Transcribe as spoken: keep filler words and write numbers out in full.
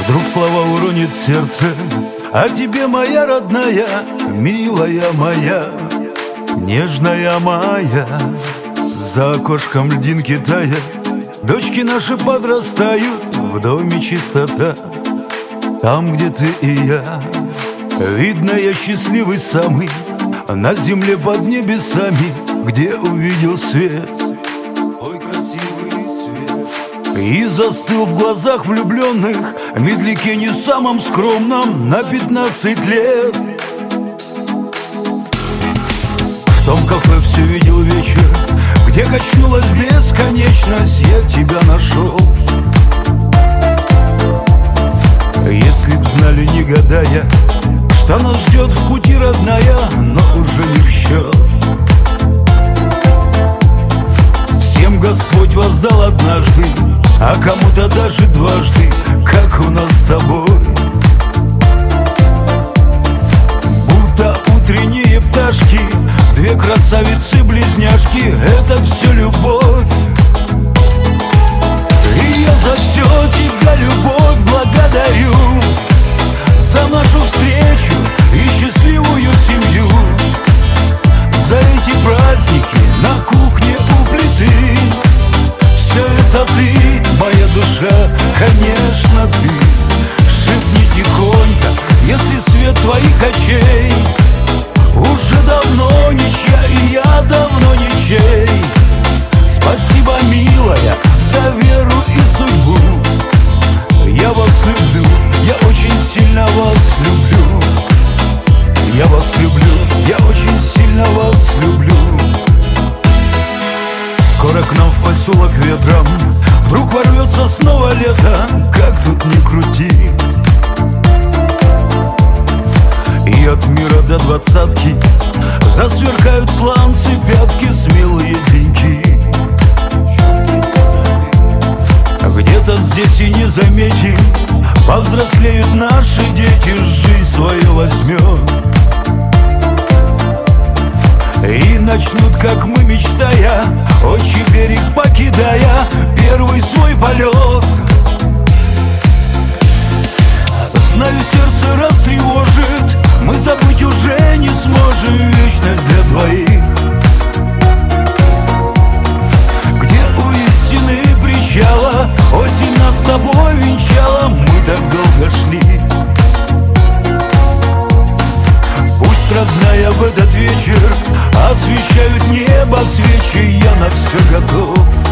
Вдруг слова уронит сердце, а тебе, моя родная, милая моя, нежная моя. За окошком льдинки тая, дочки наши подрастают, в доме чистота. Там, где ты и я, видно, я счастливый самый, на земле под небесами, где увидел свет. Ой, красивый свет. И застыл в глазах влюбленных, медляке не самом скромном, на пятнадцать лет. В том кафе все видел вечер, где качнулась бесконечность, я тебя нашел. Если б знали, не гадая, что нас ждет в пути, родная, но уже не в счет. Всем Господь воздал однажды, а кому-то даже дважды, как у нас с тобой. Будто утренние пташки, две красавицы-близняшки, это все любовь. И я за все тебя, любовь, благодарю, за нашу встречу и счастливую семью, за эти праздники на кухне у плиты. Все это ты, моя душа, конечно ты. Шепни тихонько, если свет твоих очей уже давно ничья, и я давно ничей. Спасибо, милая, за веру и судьбу. Я вас люблю, я очень сильно вас люблю. Я вас люблю, я очень сильно вас люблю. Скоро к нам в поселок ветром вдруг ворвется снова лето, как тут ни крути. И от мира до двадцатки засверкают сланцы, пятки, смелые деньки. Где-то здесь и не заметим, повзрослеют наши дети, жизнь свою возьмет. И начнут, как мы, мечтая, отчий берег покидая, первый свой полет. Знаю, сердце растревожит, мы забыть уже не сможем вечность для двоих. Где у истины причала осень нас с тобой венчала, мы так долго шли. Пусть, родная, в этот вечер освещают небо свечи, я на все готов.